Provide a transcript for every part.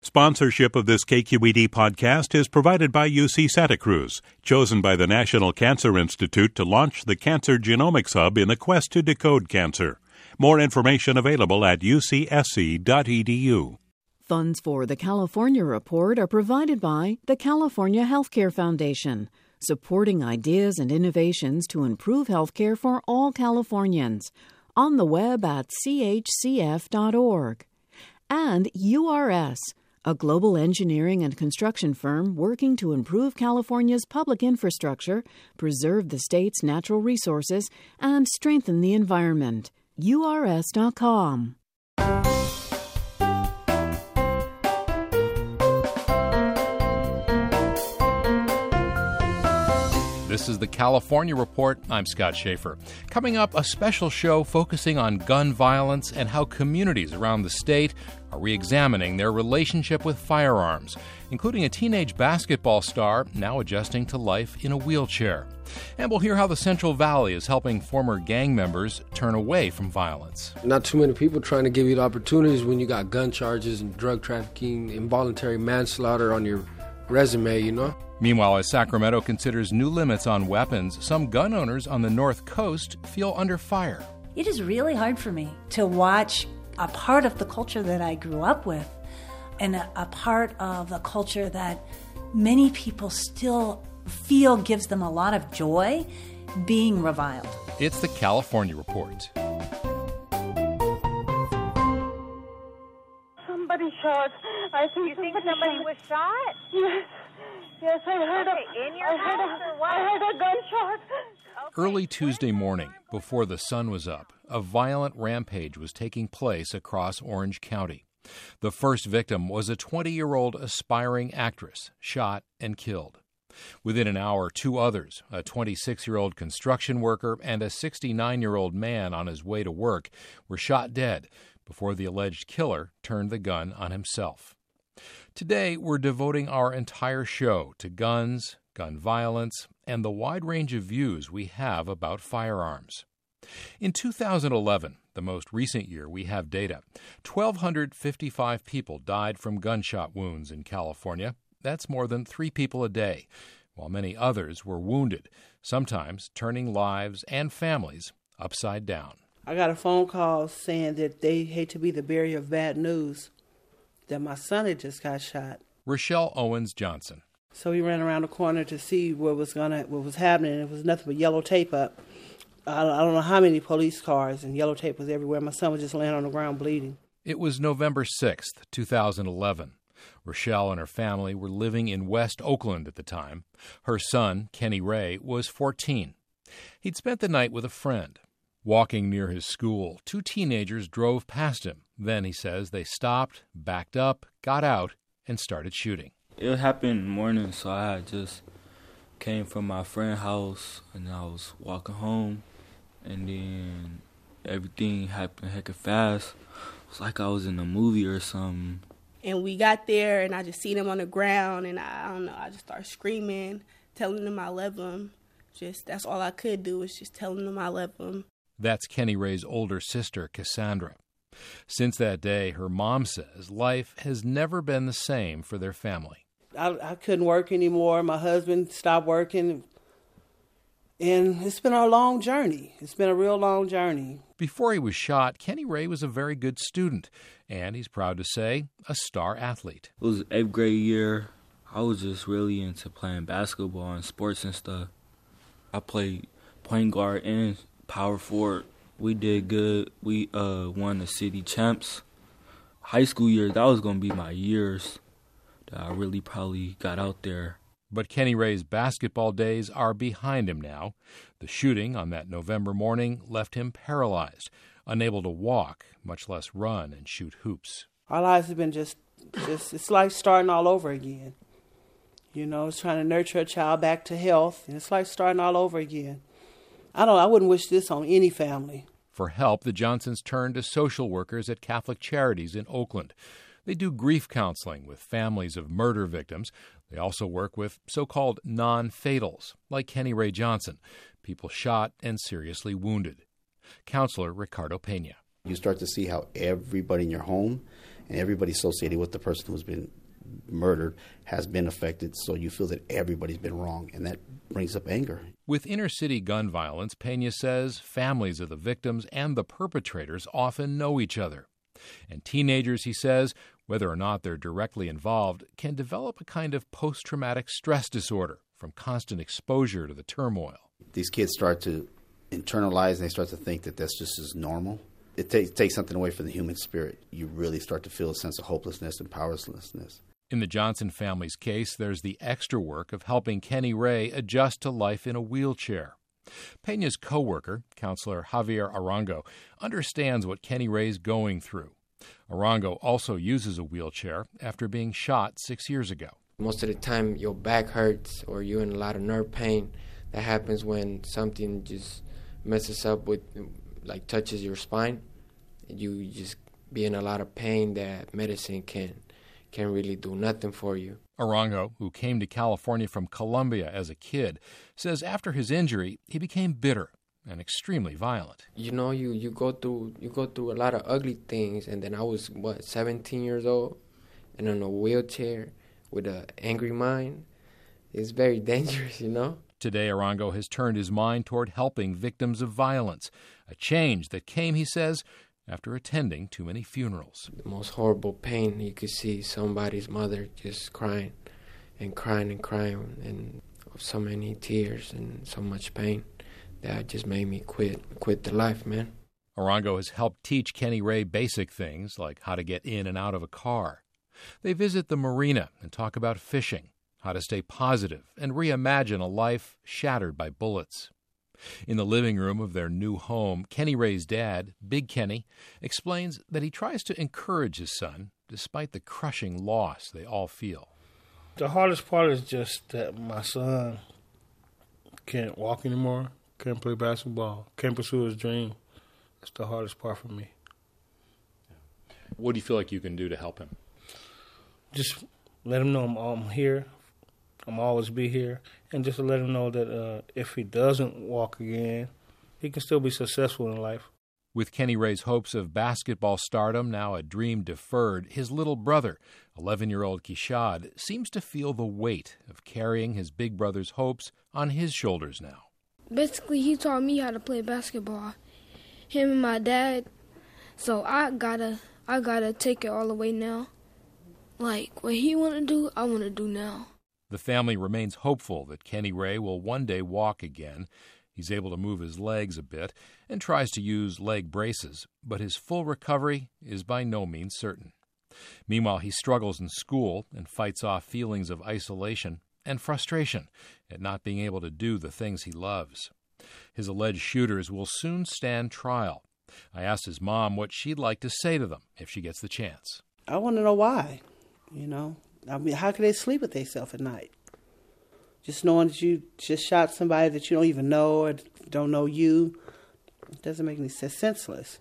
Sponsorship of this KQED podcast is provided by UC Santa Cruz, chosen by the National Cancer Institute to launch the Cancer Genomics Hub in the quest to decode cancer. More information available at ucsc.edu. Funds for the California Report are provided by the California Healthcare Foundation, supporting ideas and innovations to improve healthcare for all Californians. On the web at chcf.org. And URS, a global engineering and construction firm working to improve California's public infrastructure, preserve the state's natural resources, and strengthen the environment. URS.com. This is the California Report. I'm Scott Schaefer. Coming up, a special show focusing on gun violence and how communities around the state are re-examining their relationship with firearms, including a teenage basketball star now adjusting to life in a wheelchair. And we'll hear how the Central Valley is helping former gang members turn away from violence. Not too many people trying to give you the opportunities when you got gun charges and drug trafficking, involuntary manslaughter on your resume, you know? Meanwhile, as Sacramento considers new limits on weapons, some gun owners on the North Coast feel under fire. It is really hard for me to watch a part of the culture that I grew up with and a part of the culture that many people still feel gives them a lot of joy being reviled. It's the California Report. Somebody shot. I think you think somebody was shot? Yes. Yes, I heard in your house or what? I heard a gunshot. Early Tuesday morning, before the sun was up, a violent rampage was taking place across Orange County. The first victim was a 20-year-old aspiring actress, shot and killed. Within an hour, two others, a 26-year-old construction worker and a 69-year-old man on his way to work, were shot dead before the alleged killer turned the gun on himself. Today, we're devoting our entire show to guns, gun violence, and the wide range of views we have about firearms. In 2011, the most recent year we have data, 1,255 people died from gunshot wounds in California. That's more than 3 people a day, while many others were wounded, sometimes turning lives and families upside down. I got a phone call saying that they hate to be the bearer of bad news, that my son had just got shot. Rochelle Owens Johnson. So we ran around the corner to see what was happening. It was nothing but yellow tape up. I don't know how many police cars, and yellow tape was everywhere. My son was just laying on the ground bleeding. It was November 6th, 2011. Rochelle and her family were living in West Oakland at the time. Her son, Kenny Ray, was 14. He'd spent the night with a friend. Walking near his school, 2 teenagers drove past him. Then, he says, they stopped, backed up, got out, and started shooting. It happened in the morning, so I had just came from my friend's house, and I was walking home, and then everything happened hecka fast. It was like I was in a movie or something. And we got there, and I just seen him on the ground, and I don't know, I just started screaming, telling him I love him. That's all I could do was just telling him I love him. That's Kenny Ray's older sister, Cassandra. Since that day, her mom says life has never been the same for their family. I couldn't work anymore. My husband stopped working. And it's been a long journey. It's been a real long journey. Before he was shot, Kenny Ray was a very good student. And he's proud to say, a star athlete. It was 8th grade year. I was just really into playing basketball and sports and stuff. I played point guard and power forward. We did good. We won the city champs. High school years, that was going to be my years that I really probably got out there. But Kenny Ray's basketball days are behind him now. The shooting on that November morning left him paralyzed, unable to walk, much less run and shoot hoops. Our lives have been just it's like starting all over again. You know, it's trying to nurture a child back to health, and it's like starting all over again. I wouldn't wish this on any family. For help, the Johnsons turned to social workers at Catholic Charities in Oakland. They do grief counseling with families of murder victims. They also work with so-called non-fatals, like Kenny Ray Johnson, people shot and seriously wounded. Counselor Ricardo Pena. You start to see how everybody in your home and everybody associated with the person who's been murdered has been affected, so you feel that everybody's been wrong, and that brings up anger. With inner-city gun violence, Pena says families of the victims and the perpetrators often know each other. And teenagers, he says, whether or not they're directly involved, can develop a kind of post-traumatic stress disorder from constant exposure to the turmoil. These kids start to internalize, and they start to think that that's just as normal. It takes something away from the human spirit. You really start to feel a sense of hopelessness and powerlessness. In the Johnson family's case, there's the extra work of helping Kenny Ray adjust to life in a wheelchair. Pena's co-worker, counselor Javier Arango, understands what Kenny Ray's going through. Arango also uses a wheelchair after being shot 6 years ago. Most of the time, your back hurts or you're in a lot of nerve pain. That happens when something just messes up with, like, touches your spine. You just be in a lot of pain that medicine can't really do nothing for you. Arango, who came to California from Colombia as a kid, says after his injury, he became bitter and extremely violent. You know, you go through a lot of ugly things, and then I was 17 years old and in a wheelchair with an angry mind. It's very dangerous, you know. Today, Arango has turned his mind toward helping victims of violence, a change that came, he says, after attending too many funerals. The most horrible pain, you could see somebody's mother just crying and crying and crying, and so many tears and so much pain that just made me quit the life, man. Arango has helped teach Kenny Ray basic things like how to get in and out of a car. They visit the marina and talk about fishing, how to stay positive and reimagine a life shattered by bullets. In the living room of their new home, Kenny Ray's dad, Big Kenny, explains that he tries to encourage his son despite the crushing loss they all feel. The hardest part is just that my son can't walk anymore, can't play basketball, can't pursue his dream. That's the hardest part for me. What do you feel like you can do to help him? Just let him know I'm here. I'm always be here, and just to let him know that if he doesn't walk again, he can still be successful in life. With Kenny Ray's hopes of basketball stardom now a dream deferred, his little brother, 11-year-old Kishad, seems to feel the weight of carrying his big brother's hopes on his shoulders now. Basically, he taught me how to play basketball, him and my dad, so I gotta take it all the way now. Like, what he want to do, I want to do now. The family remains hopeful that Kenny Ray will one day walk again. He's able to move his legs a bit and tries to use leg braces, but his full recovery is by no means certain. Meanwhile, he struggles in school and fights off feelings of isolation and frustration at not being able to do the things he loves. His alleged shooters will soon stand trial. I asked his mom what she'd like to say to them if she gets the chance. I want to know why, you know. I mean, how can they sleep with themselves at night? Just knowing that you just shot somebody that you don't even know or don't know you, it doesn't make any sense. Senseless.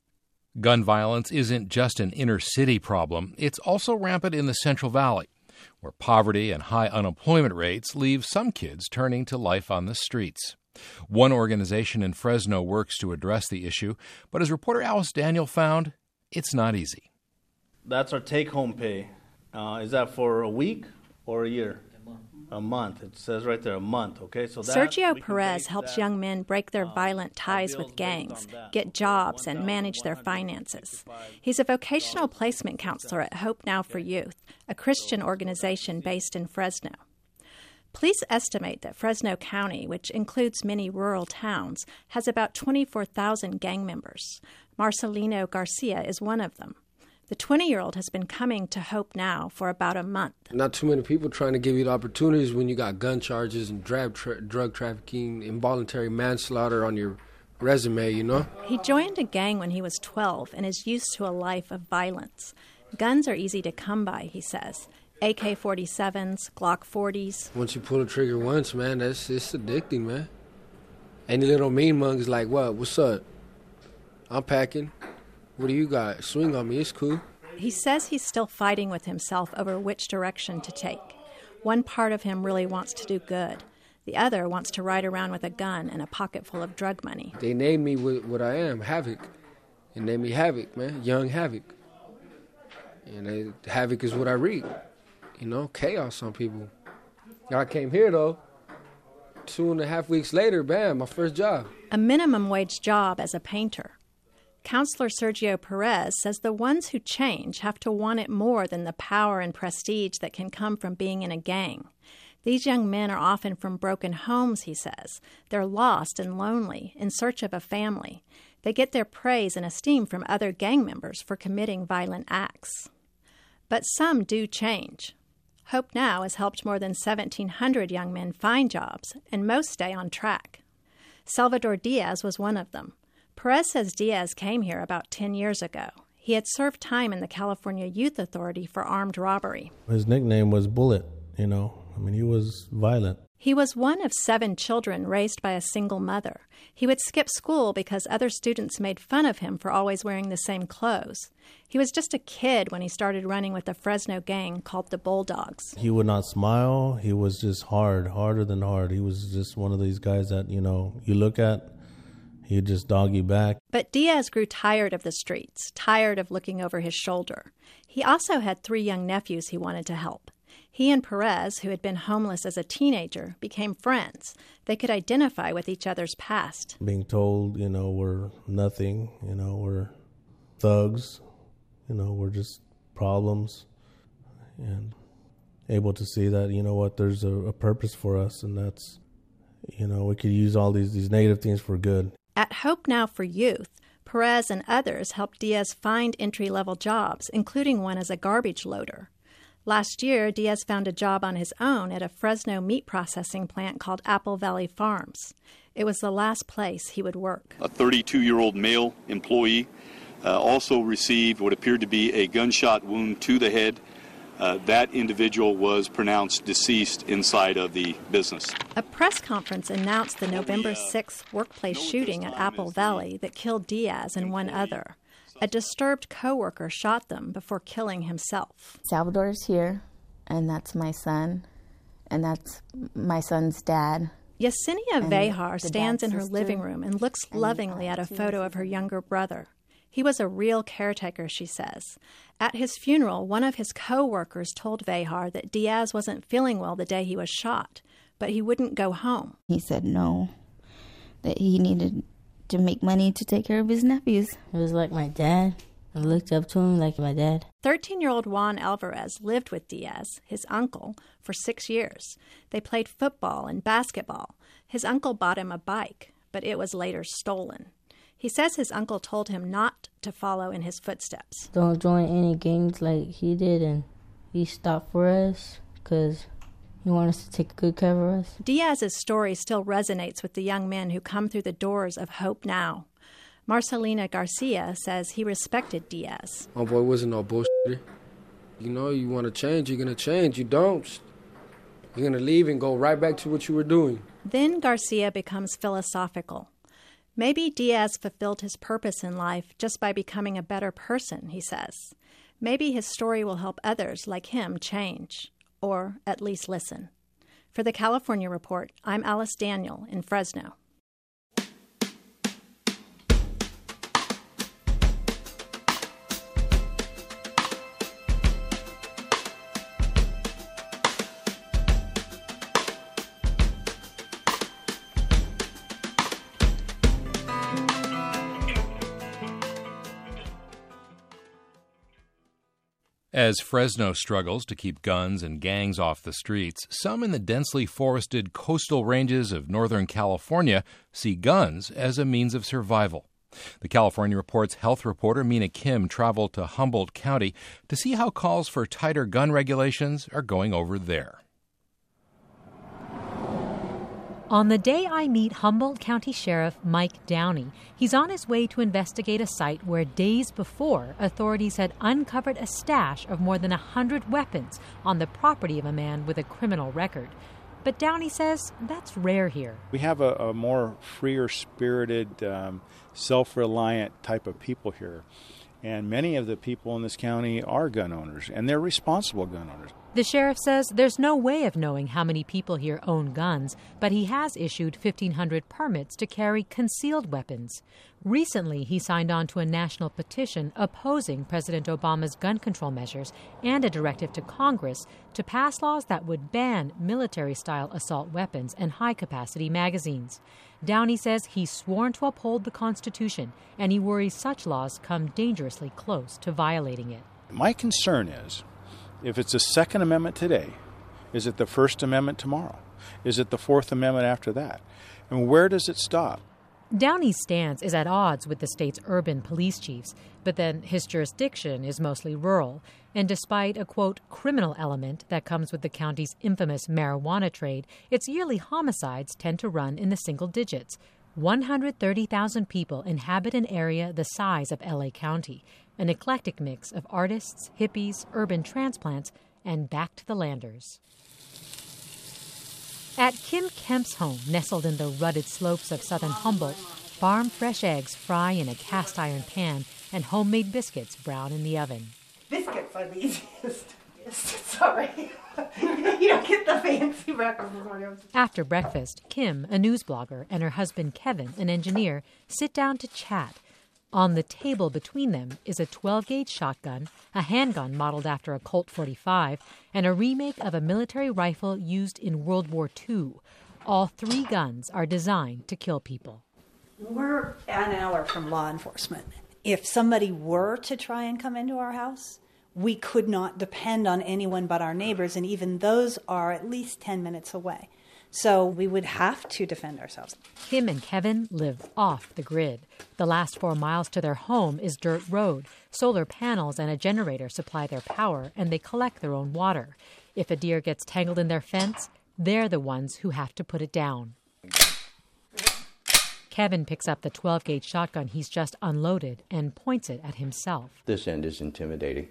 Gun violence isn't just an inner-city problem. It's also rampant in the Central Valley, where poverty and high unemployment rates leave some kids turning to life on the streets. One organization in Fresno works to address the issue, but as reporter Alice Daniel found, it's not easy. That's our take-home pay. Is that for a week or a year? A month. It says right there, a month. Okay, so Sergio Perez helps young men break their violent ties with gangs, get jobs, and manage their finances. He's a vocational placement counselor at Hope Now for Youth, a Christian organization based in Fresno. Police estimate that Fresno County, which includes many rural towns, has about 24,000 gang members. Marcelino Garcia is one of them. The 20-year-old has been coming to Hope Now for about a month. Not too many people trying to give you the opportunities when you got gun charges and drug trafficking, involuntary manslaughter on your resume, you know? He joined a gang when he was 12 and is used to a life of violence. Guns are easy to come by, he says. AK-47s, Glock 40s. Once you pull the trigger once, man, it's addicting, man. Any little mean mug is like, what? What's up? I'm packing. What do you got? Swing on me, it's cool. He says he's still fighting with himself over which direction to take. One part of him really wants to do good. The other wants to ride around with a gun and a pocket full of drug money. They named me what I am, Havoc. They named me Havoc, man, Young Havoc. And havoc is what I reap. Chaos on people. I came here, though. 2.5 weeks later, bam, my first job. A minimum wage job as a painter. Counselor Sergio Perez says the ones who change have to want it more than the power and prestige that can come from being in a gang. These young men are often from broken homes, he says. They're lost and lonely, in search of a family. They get their praise and esteem from other gang members for committing violent acts. But some do change. Hope Now has helped more than 1,700 young men find jobs, and most stay on track. Salvador Diaz was one of them. Perez says Diaz came here about 10 years ago. He had served time in the California Youth Authority for armed robbery. His nickname was Bullet, he was violent. He was one of 7 children raised by a single mother. He would skip school because other students made fun of him for always wearing the same clothes. He was just a kid when he started running with a Fresno gang called the Bulldogs. He would not smile. He was just harder than hard. He was just one of these guys that, you look at, he'd just dog you back. But Diaz grew tired of the streets, tired of looking over his shoulder. He also had 3 young nephews he wanted to help. He and Perez, who had been homeless as a teenager, became friends. They could identify with each other's past. Being told, we're nothing, we're thugs, we're just problems. And able to see that, there's a purpose for us, and that's, we could use all these negative things for good. At Hope Now for Youth, Perez and others helped Diaz find entry-level jobs, including one as a garbage loader. Last year, Diaz found a job on his own at a Fresno meat processing plant called Apple Valley Farms. It was the last place he would work. A 32-year-old male employee also received what appeared to be a gunshot wound to the head. That individual was pronounced deceased inside of the business. A press conference announced the November 6th workplace shooting at Apple Valley that killed Diaz and one other. A disturbed coworker shot them before killing himself. Salvador's here, and that's my son, and that's my son's dad. Yesenia Vejar stands in her living room and looks lovingly at a photo of her younger brother. He was a real caretaker, she says. At his funeral, one of his co-workers told Vejar that Diaz wasn't feeling well the day he was shot, but he wouldn't go home. He said no, that he needed to make money to take care of his nephews. It was like my dad. I looked up to him like my dad. 13-year-old Juan Alvarez lived with Diaz, his uncle, for 6 years. They played football and basketball. His uncle bought him a bike, but it was later stolen. He says his uncle told him not to follow in his footsteps. Don't join any gangs like he did, and he stopped for us because he wanted us to take good care of us. Diaz's story still resonates with the young men who come through the doors of Hope Now. Marcelina Garcia says he respected Diaz. My boy wasn't no bullshit. You want to change, you're going to change. You don't, you're going to leave and go right back to what you were doing. Then Garcia becomes philosophical. Maybe Diaz fulfilled his purpose in life just by becoming a better person, he says. Maybe his story will help others like him change, or at least listen. For the California Report, I'm Alice Daniel in Fresno. As Fresno struggles to keep guns and gangs off the streets, some in the densely forested coastal ranges of Northern California see guns as a means of survival. The California Report's health reporter Mina Kim traveled to Humboldt County to see how calls for tighter gun regulations are going over there. On the day I meet Humboldt County Sheriff Mike Downey, he's on his way to investigate a site where days before, authorities had uncovered a stash of more than 100 weapons on the property of a man with a criminal record. But Downey says that's rare here. We have a more freer-spirited, self-reliant type of people here. And many of the people in this county are gun owners, and they're responsible gun owners. The sheriff says there's no way of knowing how many people here own guns, but he has issued 1,500 permits to carry concealed weapons. Recently, he signed on to a national petition opposing President Obama's gun control measures and a directive to Congress to pass laws that would ban military-style assault weapons and high-capacity magazines. Downey says he's sworn to uphold the Constitution, and he worries such laws come dangerously close to violating it. My concern is, if it's the Second Amendment today, is it the First Amendment tomorrow? Is it the Fourth Amendment after that? And where does it stop? Downey's stance is at odds with the state's urban police chiefs, but then his jurisdiction is mostly rural. And despite a, quote, criminal element that comes with the county's infamous marijuana trade, its yearly homicides tend to run in the single digits. 130,000 people inhabit an area the size of L.A. County, an eclectic mix of artists, hippies, urban transplants, and back-to-the-landers. At Kim Kemp's home, nestled in the rutted slopes of southern Humboldt, farm-fresh eggs fry in a cast-iron pan and homemade biscuits brown in the oven. Biscuits are the easiest. Sorry. You don't get the fancy breakfast this morning. After breakfast, Kim, a news blogger, and her husband Kevin, an engineer, sit down to chat. On the table between them is a 12-gauge shotgun, a handgun modeled after a Colt 45, and a remake of a military rifle used in World War II. All three guns are designed to kill people. We're an hour from law enforcement. If somebody were to try and come into our house, we could not depend on anyone but our neighbors, and even those are at least 10 minutes away. So we would have to defend ourselves. Kim and Kevin live off the grid. The last 4 miles to their home is dirt road. Solar panels and a generator supply their power, and they collect their own water. If a deer gets tangled in their fence, they're the ones who have to put it down. Kevin picks up the 12-gauge shotgun he's just unloaded and points it at himself. This end is intimidating.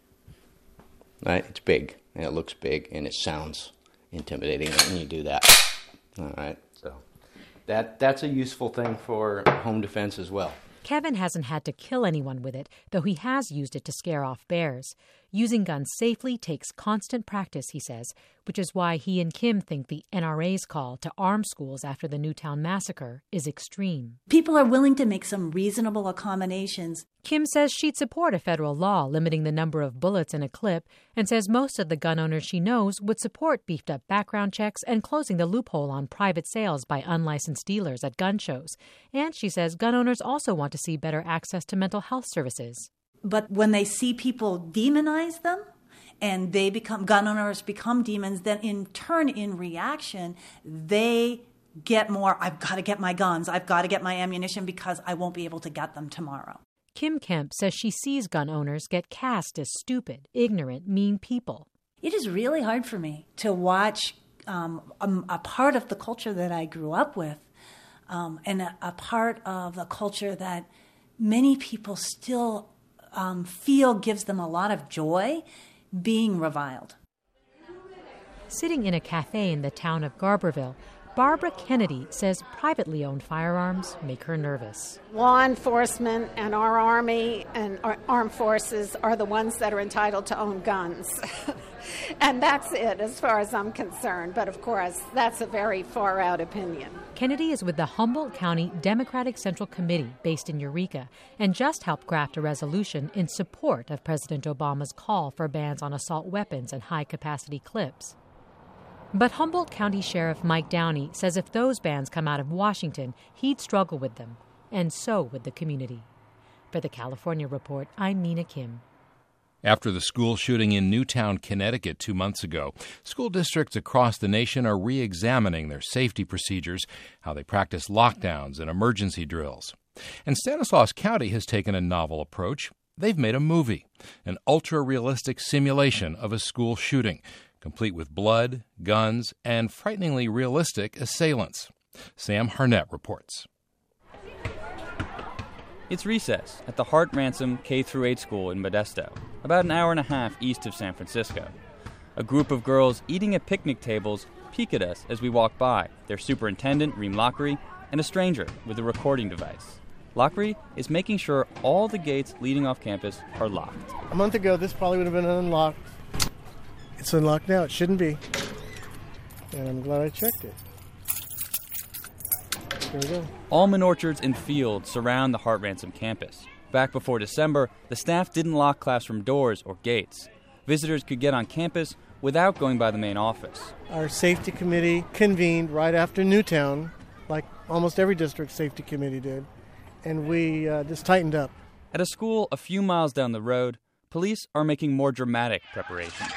Right? It's big, and it looks big, and it sounds intimidating when you do that. All right, so that's a useful thing for home defense as well. Kevin hasn't had to kill anyone with it, though he has used it to scare off bears. Using guns safely takes constant practice, he says, which is why he and Kim think the NRA's call to arm schools after the Newtown massacre is extreme. People are willing to make some reasonable accommodations. Kim says she'd support a federal law limiting the number of bullets in a clip, and says most of the gun owners she knows would support beefed-up background checks and closing the loophole on private sales by unlicensed dealers at gun shows. And she says gun owners also want to see better access to mental health services. But when they see people demonize them and they become, gun owners become demons, then in turn, in reaction, they get more, I've got to get my guns, I've got to get my ammunition because I won't be able to get them tomorrow. Kim Kemp says she sees gun owners get cast as stupid, ignorant, mean people. It is really hard for me to watch a part of the culture that I grew up with and a part of the culture that many people still feel gives them a lot of joy, being reviled. Sitting in a cafe in the town of Garberville, Barbara Kennedy says privately owned firearms make her nervous. Law enforcement and our Army and our armed forces are the ones that are entitled to own guns. And that's it as far as I'm concerned. But of course, that's a very far out opinion. Kennedy is with the Humboldt County Democratic Central Committee based in Eureka and just helped draft a resolution in support of President Obama's call for bans on assault weapons and high-capacity clips. But Humboldt County Sheriff Mike Downey says if those bans come out of Washington, he'd struggle with them, and so would the community. For the California Report, I'm Mina Kim. After the school shooting in Newtown, Connecticut 2 months ago, school districts across the nation are re-examining their safety procedures, how they practice lockdowns and emergency drills. And Stanislaus County has taken a novel approach. They've made a movie, an ultra-realistic simulation of a school shooting, complete with blood, guns, and frighteningly realistic assailants. Sam Harnett reports. It's recess at the Hart Ransom K-8 school in Modesto, about an hour and a half east of San Francisco. A group of girls eating at picnic tables peek at us as we walk by, their superintendent, Reem Lockery, and a stranger with a recording device. Lockery is making sure all the gates leading off campus are locked. A month ago, this probably would have been unlocked. It's unlocked now. It shouldn't be. And I'm glad I checked it. There we go. Almond orchards and fields surround the Hart Ransom campus. Back before December, the staff didn't lock classroom doors or gates. Visitors could get on campus without going by the main office. Our safety committee convened right after Newtown, like almost every district safety committee did, and we just tightened up. At a school a few miles down the road, police are making more dramatic preparations.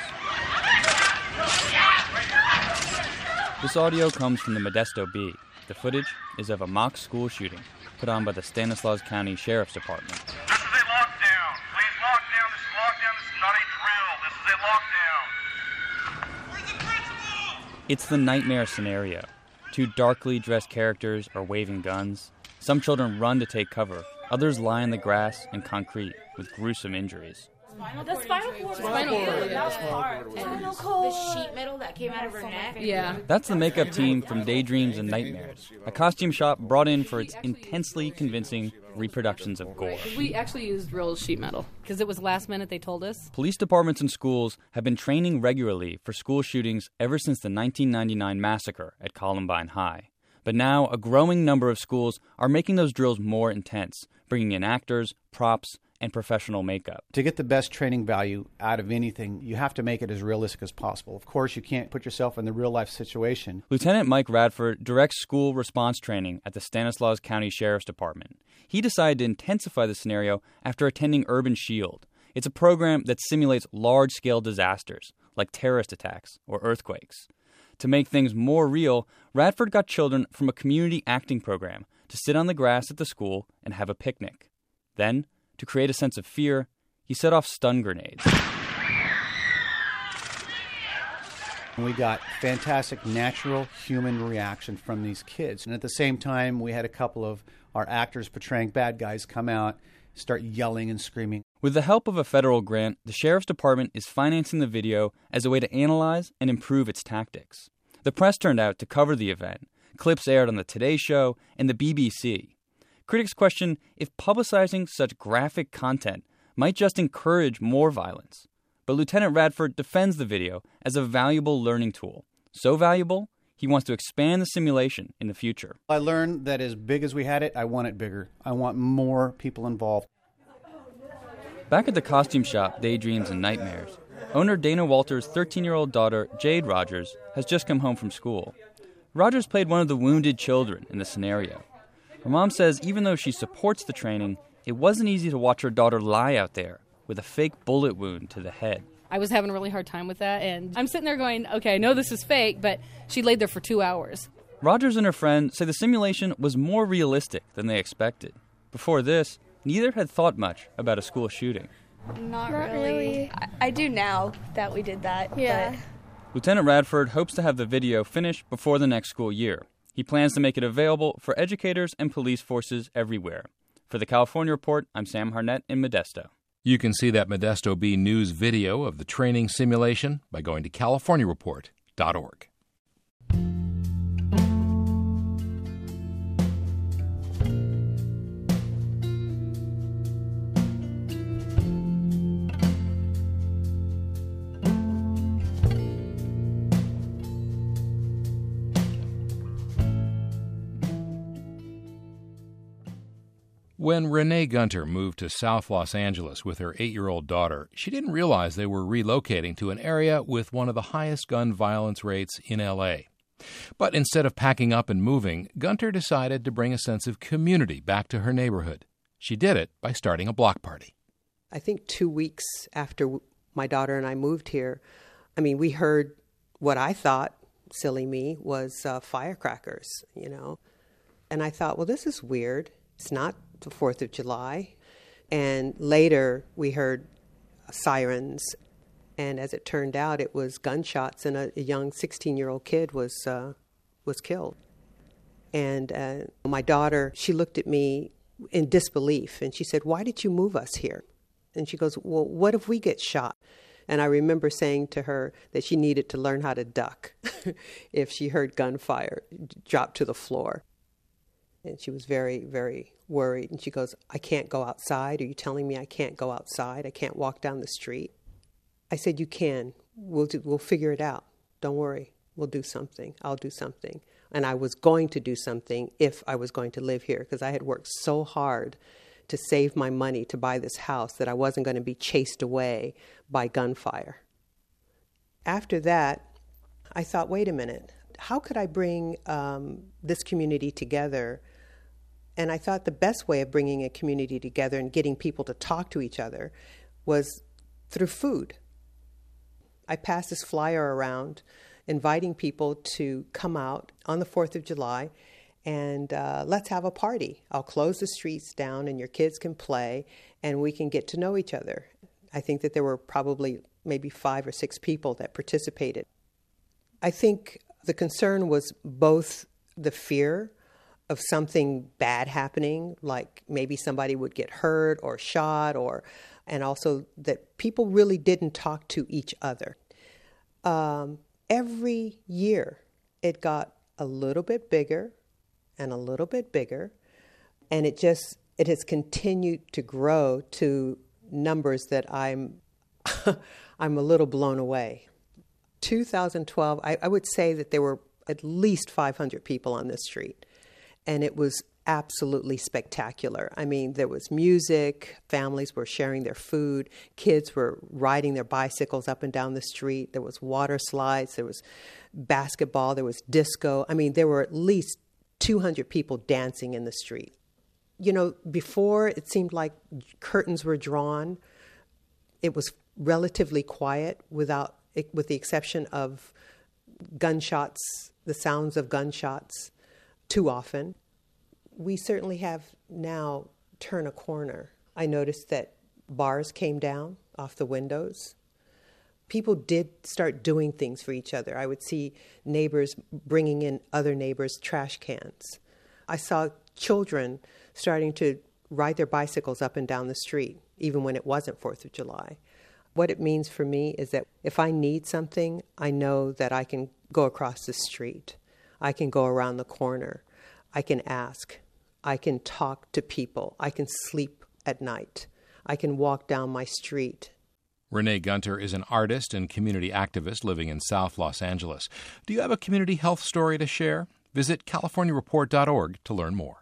This audio comes from the Modesto Bee. The footage is of a mock school shooting put on by the Stanislaus County Sheriff's Department. This is a lockdown. Please lock down. This is lockdown. This is not a drill. This is a lockdown. Where's the principal? It's the nightmare scenario. Two darkly dressed characters are waving guns. Some children run to take cover. Others lie in the grass and concrete with gruesome injuries. The spinal cord. That was hard. And the sheet metal that came out of her neck. Yeah. That's the makeup team from Daydreams and Nightmares, a costume shop brought in for its intensely convincing reproductions of gore. We actually used real sheet metal because it was last minute, they told us. Police departments and schools have been training regularly for school shootings ever since the 1999 massacre at Columbine High. But now a growing number of schools are making those drills more intense, bringing in actors, props, and professional makeup. To get the best training value out of anything, you have to make it as realistic as possible. Of course, you can't put yourself in the real-life situation. Lieutenant Mike Radford directs school response training at the Stanislaus County Sheriff's Department. He decided to intensify the scenario after attending Urban Shield. It's a program that simulates large-scale disasters, like terrorist attacks or earthquakes. To make things more real, Radford got children from a community acting program to sit on the grass at the school and have a picnic. Then, to create a sense of fear, he set off stun grenades. We got fantastic natural human reaction from these kids. And at the same time, we had a couple of our actors portraying bad guys come out, start yelling and screaming. With the help of a federal grant, the Sheriff's Department is financing the video as a way to analyze and improve its tactics. The press turned out to cover the event. Clips aired on the Today Show and the BBC. Critics question if publicizing such graphic content might just encourage more violence. But Lieutenant Radford defends the video as a valuable learning tool. So valuable, he wants to expand the simulation in the future. I learned that as big as we had it, I want it bigger. I want more people involved. Back at the costume shop, Daydreams and Nightmares, owner Dana Walters' 13-year-old daughter, Jade Rogers, has just come home from school. Rogers played one of the wounded children in the scenario. Her mom says even though she supports the training, it wasn't easy to watch her daughter lie out there with a fake bullet wound to the head. I was having a really hard time with that, and I'm sitting there going, okay, I know this is fake, but she laid there for 2 hours. Rogers and her friend say the simulation was more realistic than they expected. Before this, neither had thought much about a school shooting. Not really. I do now that we did that. Yeah. But Lieutenant Radford hopes to have the video finished before the next school year. He plans to make it available for educators and police forces everywhere. For the California Report, I'm Sam Harnett in Modesto. You can see that Modesto Bee News video of the training simulation by going to californiareport.org. When Renee Gunter moved to South Los Angeles with her 8-year-old daughter, she didn't realize they were relocating to an area with one of the highest gun violence rates in L.A. But instead of packing up and moving, Gunter decided to bring a sense of community back to her neighborhood. She did it by starting a block party. I think 2 weeks after my daughter and I moved here, we heard what I thought, silly me, was firecrackers, And I thought, well, this is weird. It's not the 4th of July. And later we heard sirens. And as it turned out, it was gunshots, and a young 16-year-old kid was killed. And my daughter, she looked at me in disbelief, and she said, "Why did you move us here?" And she goes, "Well, what if we get shot?" And I remember saying to her that she needed to learn how to duck if she heard gunfire, drop to the floor. And she was very, very worried. And she goes, "I can't go outside. Are you telling me I can't go outside? I can't walk down the street?" I said, you can. We'll figure it out. Don't worry. We'll do something. I'll do something. And I was going to do something if I was going to live here, because I had worked so hard to save my money to buy this house that I wasn't going to be chased away by gunfire. After that, I thought, wait a minute, how could I bring this community together? And I thought the best way of bringing a community together and getting people to talk to each other was through food. I passed this flyer around inviting people to come out on the 4th of July and let's have a party. I'll close the streets down and your kids can play and we can get to know each other. I think that there were probably maybe 5 or 6 people that participated. I think the concern was both the fear of something bad happening, like maybe somebody would get hurt or shot, and also that people really didn't talk to each other. Every year it got a little bit bigger and a little bit bigger, and it has continued to grow to numbers that I'm a little blown away. 2012, I would say that there were at least 500 people on this street, and it was absolutely spectacular. I mean, there was music, families were sharing their food, kids were riding their bicycles up and down the street, there was water slides, there was basketball, there was disco. I mean, there were at least 200 people dancing in the street. You know, before it seemed like curtains were drawn. It was relatively quiet with the exception of gunshots, the sounds of gunshots too often. We certainly have now turned a corner. I noticed that bars came down off the windows. People did start doing things for each other. I would see neighbors bringing in other neighbors' trash cans. I saw children starting to ride their bicycles up and down the street, even when it wasn't 4th of July. What it means for me is that if I need something, I know that I can go across the street. I can go around the corner. I can ask. I can talk to people. I can sleep at night. I can walk down my street. Renee Gunter is an artist and community activist living in South Los Angeles. Do you have a community health story to share? Visit CaliforniaReport.org to learn more.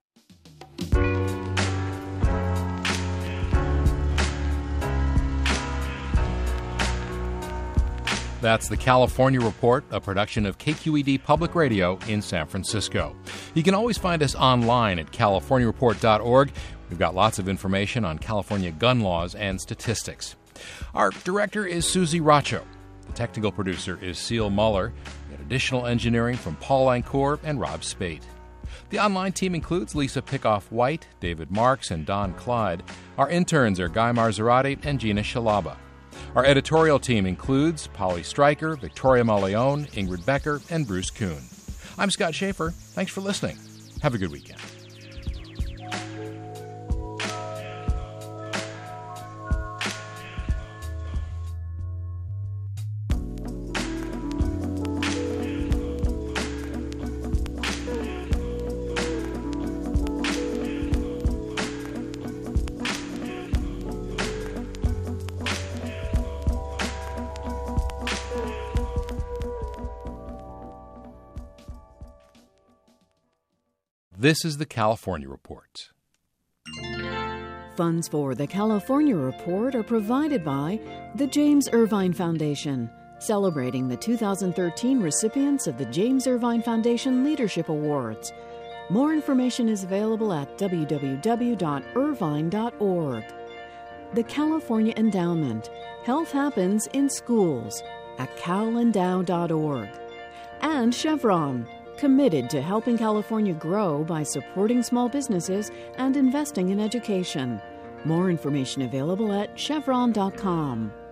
That's the California Report, a production of KQED Public Radio in San Francisco. You can always find us online at CaliforniaReport.org. We've got lots of information on California gun laws and statistics. Our director is Susie Racho. The technical producer is Seal Muller. We had additional engineering from Paul Ancourt and Rob Spate. The online team includes Lisa Pickoff-White, David Marks, and Don Clyde. Our interns are Guy Marzorati and Gina Shalaba. Our editorial team includes Polly Stryker, Victoria Maleone, Ingrid Becker, and Bruce Kuhn. I'm Scott Schaefer. Thanks for listening. Have a good weekend. This is the California Report. Funds for the California Report are provided by the James Irvine Foundation, celebrating the 2013 recipients of the James Irvine Foundation Leadership Awards. More information is available at www.irvine.org. The California Endowment. Health happens in schools at calendow.org. And Chevron, committed to helping California grow by supporting small businesses and investing in education. More information available at chevron.com.